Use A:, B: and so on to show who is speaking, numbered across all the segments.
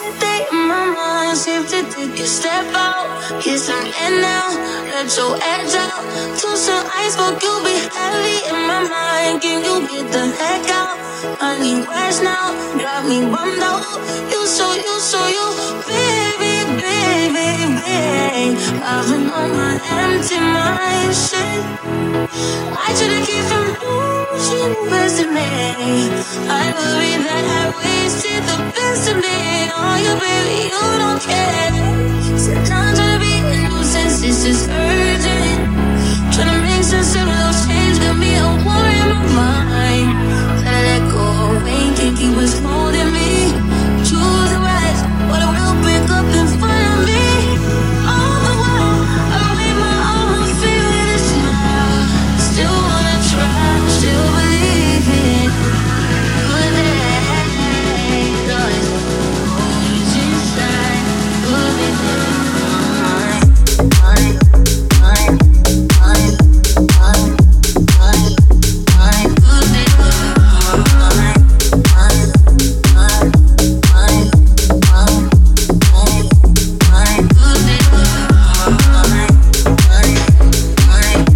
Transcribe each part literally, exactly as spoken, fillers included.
A: day in my mind, seem to take you step out. Yes, I'm in now, let your edge out. To some iceberg, you'll be heavy in my mind. Can you get the heck out? I need rest now, got me bummed out. You so, you so, you, baby, baby, baby. I've been on my empty mind, shit. I should've keep from losing the best of me. I worry that I wasted the best of me. Oh, you baby, you don't care. Said I'm trying to be a nuisance, this is urgent. Trying to make sense of those change, got me a war in my mind. Gotta let go, ain't can't keep what's holding me. Choose the right, but it will pick up in front of me. All the while, I made my own feeling a smile. Still wanna try, still believe it. But then, does always inside, but it mine, mine, mine, mine, mine, mine, mine, but it mine, mine, mine, mine, mine, mine, mine, but it mine, mine, mine,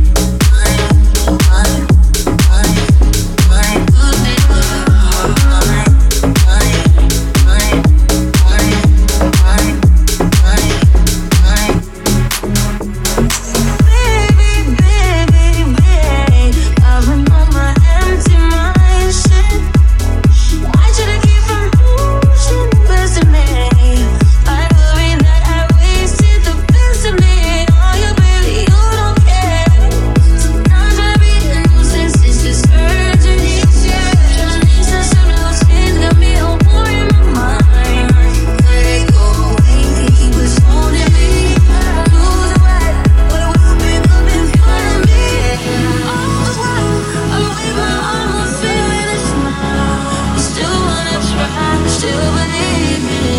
A: still believe it.